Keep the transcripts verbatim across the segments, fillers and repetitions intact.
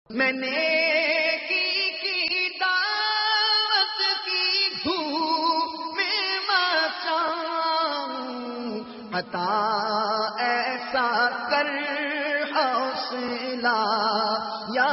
میں نیکی کی دعوت کی دھوپ میں مچاؤں، عطا ایسا کر حوصلہ یا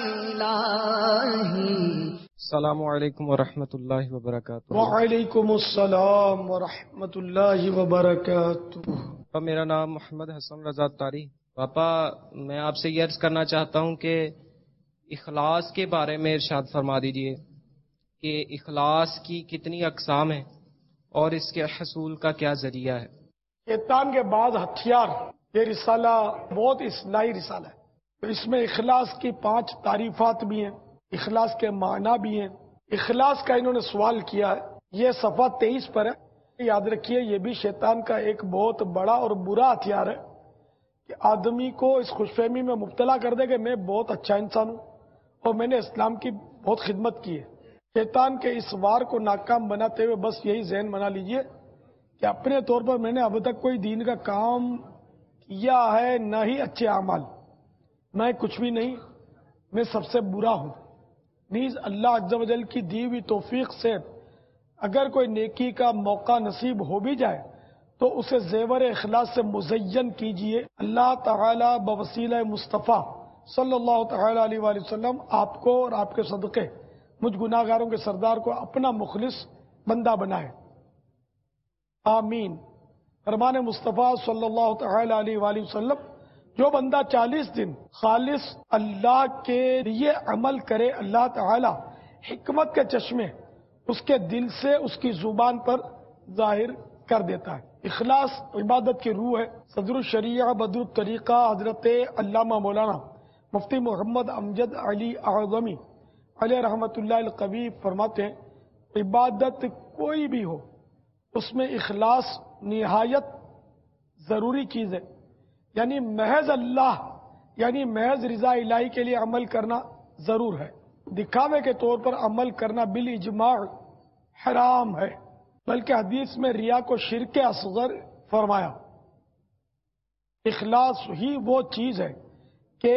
الہی۔ السلام علیکم ورحمۃ اللہ وبرکاتہ۔ وعلیکم السلام ورحمۃ اللہ وبرکاتہ۔ پاپا میرا نام محمد حسن رضا تاری۔ پاپا میں آپ سے یہ عرض کرنا چاہتا ہوں کہ اخلاص کے بارے میں ارشاد فرما دیجئے کہ اخلاص کی کتنی اقسام ہیں اور اس کے حصول کا کیا ذریعہ ہے۔ شیطان کے بعض ہتھیار، یہ رسالہ بہت اصلاحی رسالہ ہے، تو اس میں اخلاص کی پانچ تعریفات بھی ہیں، اخلاص کے معنی بھی ہیں۔ اخلاص کا انہوں نے سوال کیا ہے، یہ صفحہ تیئیس پر ہے۔ یاد رکھیے یہ بھی شیطان کا ایک بہت بڑا اور برا ہتھیار ہے کہ آدمی کو اس خوش فہمی میں مبتلا کر دے کہ میں بہت اچھا انسان ہوں اور میں نے اسلام کی بہت خدمت کی ہے۔ شیطان کے اس وار کو ناکام بناتے ہوئے بس یہی ذہن بنا لیجئے کہ اپنے طور پر میں نے اب تک کوئی دین کا کام کیا ہے، نہ ہی اچھے اعمال، میں کچھ بھی نہیں، میں سب سے برا ہوں۔ نیز اللہ عز و جل کی دی ہوئی توفیق سے اگر کوئی نیکی کا موقع نصیب ہو بھی جائے تو اسے زیور اخلاص سے مزین کیجئے۔ اللہ تعالی بوسیلہ مصطفیٰ صلی اللہ تعالی علیہ وآلہ وسلم آپ کو اور آپ کے صدقے مجھ گناہ گاروں کے سردار کو اپنا مخلص بندہ بنائے، آمین۔ فرمان مصطفیٰ صلی اللہ تعالی علیہ وآلہ وسلم، جو بندہ چالیس دن خالص اللہ کے لیے عمل کرے، اللہ تعالی حکمت کے چشمے اس کے دل سے اس کی زبان پر ظاہر کر دیتا ہے۔ اخلاص عبادت کی روح ہے۔ صدر الشریعہ بدر الطریقہ حضرت علامہ مولانا مفتی محمد امجد علی اعظمی علیہ رحمۃ اللہ القوی فرماتے ہیں، عبادت کوئی بھی ہو اس میں اخلاص نہایت ضروری چیز ہے، یعنی محض اللہ یعنی محض رضا الہی کے لیے عمل کرنا ضرور ہے۔ دکھاوے کے طور پر عمل کرنا بالاجماع حرام ہے، بلکہ حدیث میں ریا کو شرک اصغر فرمایا۔ اخلاص ہی وہ چیز ہے کہ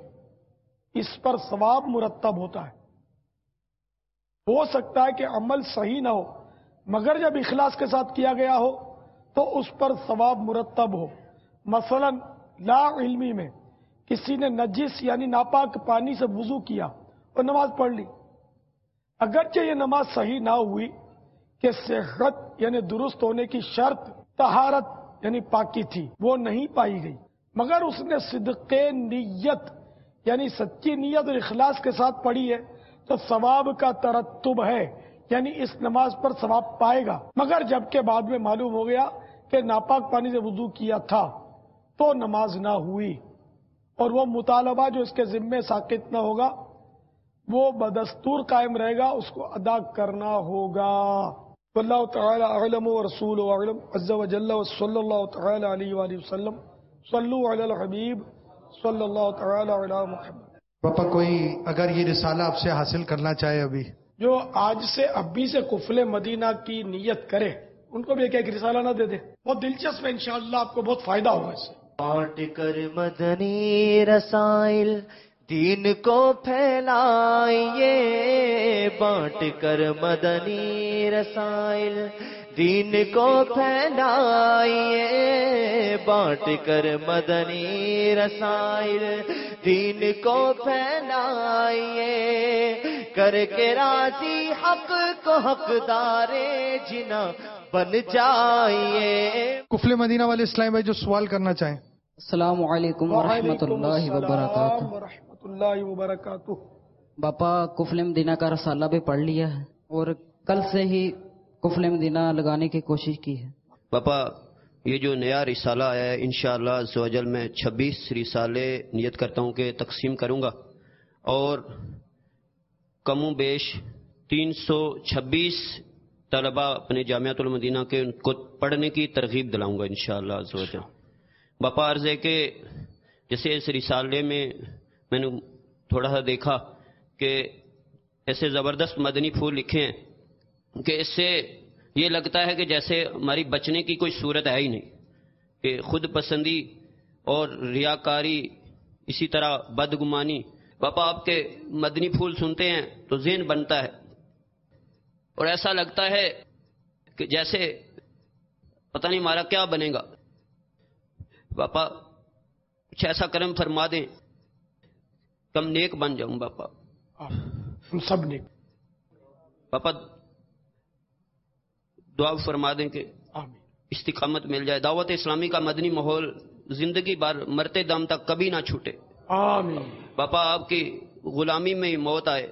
اس پر ثواب مرتب ہوتا ہے۔ ہو سکتا ہے کہ عمل صحیح نہ ہو، مگر جب اخلاص کے ساتھ کیا گیا ہو تو اس پر ثواب مرتب ہو۔ مثلا لا علمی میں کسی نے نجس یعنی ناپاک پانی سے وضو کیا اور نماز پڑھ لی، اگرچہ یہ نماز صحیح نہ ہوئی کہ صحت یعنی درست ہونے کی شرط طہارت یعنی پاکی تھی، وہ نہیں پائی گئی، مگر اس نے صدق نیت یعنی سچی نیت اور اخلاص کے ساتھ پڑھی ہے تو ثواب کا ترتب ہے، یعنی اس نماز پر ثواب پائے گا۔ مگر جب کہ بعد میں معلوم ہو گیا کہ ناپاک پانی سے وضو کیا تھا تو نماز نہ ہوئی، اور وہ مطالبہ جو اس کے ذمے ساقط نہ ہوگا وہ بدستور قائم رہے گا، اس کو ادا کرنا ہوگا۔ واللہ تعالی اعلم ورسول اعلم عز وجل وصلی اللہ تعالی علیہ وآلہ وسلم۔ صلو علی الحبیب صلی اللہ تعالی علی محمد۔ پاپا کوئی اگر یہ رسالہ آپ سے حاصل کرنا چاہے ابھی، جو آج سے ابھی سے قفل مدینہ کی نیت کرے ان کو بھی ایک ایک رسالہ نہ دے دے، بہت دلچسپ ہے، انشاءاللہ آپ کو بہت فائدہ ہوگا اس سے۔ بانٹ کر مدنی رسائل دین کو پھیلائیے، بانٹ کر مدنی رسائل دین کو پھیلائیے، بانٹ کر مدنی رسائل دین کو پھیلائیے، کر کے راضی حق کو حقدار جنا بن جائیے۔ کفل مدینہ والے اسلام بھائی جو سوال کرنا چاہیں۔ السلام علیکم ورحمۃ اللہ وبرکاتہ۔ ورحمۃ اللہ وبرکاتہ۔ باپا کفل مدینہ کا رسالہ بھی پڑھ لیا ہے اور کل سے ہی کفل مدینہ لگانے کی کوشش کی ہے۔ پاپا یہ جو نیا رسالہ ہے انشاءاللہ عز و جل میں چھبیس رسالے نیت کرتا ہوں کہ تقسیم کروں گا، اور کم و بیش تین سو چھبیس طلبہ اپنے جامعۃ المدینہ کے ان کو پڑھنے کی ترغیب دلاؤں گا انشاءاللہ عز و جل۔ باپا عرض ہے کہ جیسے اس رسالے میں میں نے تھوڑا سا دیکھا کہ ایسے زبردست مدنی پھول لکھے ہیں کہ اس سے یہ لگتا ہے کہ جیسے ہماری بچنے کی کوئی صورت ہے ہی نہیں، کہ خود پسندی اور ریاکاری، اسی طرح بدگمانی پاپا آپ کے مدنی پھول سنتے ہیں تو ذہن بنتا ہے اور ایسا لگتا ہے کہ جیسے پتہ نہیں ہمارا کیا بنے گا. پاپا کچھ ایسا کرم فرما دیں کم نیک بن جاؤں. پاپا ہم سب نیک. پاپا دعا فرما دیں کہ آمین. استقامت مل جائے, دعوت اسلامی کا مدنی ماحول زندگی بھر مرتے دم تک کبھی نہ چھوٹے. آمین. پاپا آپ کی غلامی میں ہی موت آئے,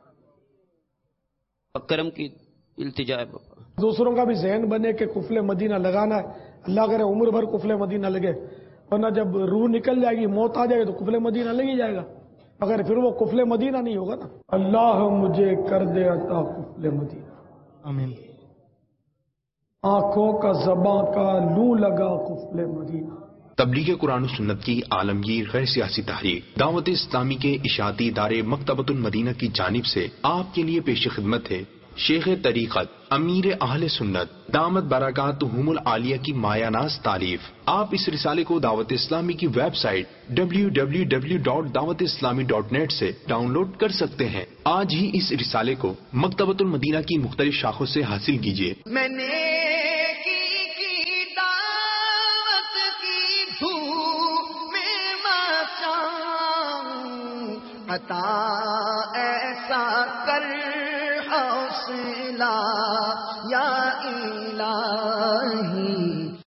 کرم کی التجا ہے. پاپا دوسروں کا بھی ذہن بنے کہ کفل مدینہ لگانا ہے, اللہ کرے عمر بھر کفل مدینہ لگے, ورنہ جب روح نکل جائے گی, موت آ جائے گی تو کفل مدینہ لگ ہی جائے گا, مگر پھر وہ کفل مدینہ نہیں ہوگا نا. اللہ مجھے کر دے عطا کفل مدینہ. آمین. آنکھوں کا زباں کا لو لگا کفل مدینہ. تبلیغ قرآن و سنت کی عالمگیر غیر سیاسی تحریک دعوت اسلامی کے اشاعتی ادارے مکتبۃ المدینہ کی جانب سے آپ کے لیے پیش خدمت ہے شیخ طریقت امیر اہل سنت دامت برکاتہم العالیہ کی مایہ ناز تعریف. آپ اس رسالے کو دعوت اسلامی کی website W W W dot Dawat Islami dot net سے ڈاؤن لوڈ کر سکتے ہیں. آج ہی اس رسالے کو مکتبۃ المدینہ کی مختلف شاخوں سے حاصل کیجیے. میں نے عطا ایسا کر حوصلہ یا الہی